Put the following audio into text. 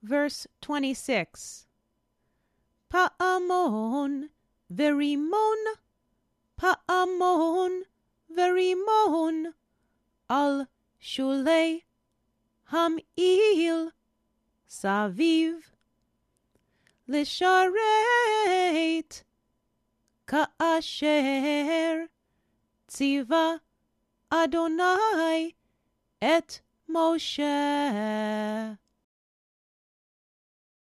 Verse 26. Pa'amon verimon, pa'amon verimon, al shulei ham'il saviv, lisharet ka'asher tziva Adonai et Moshe.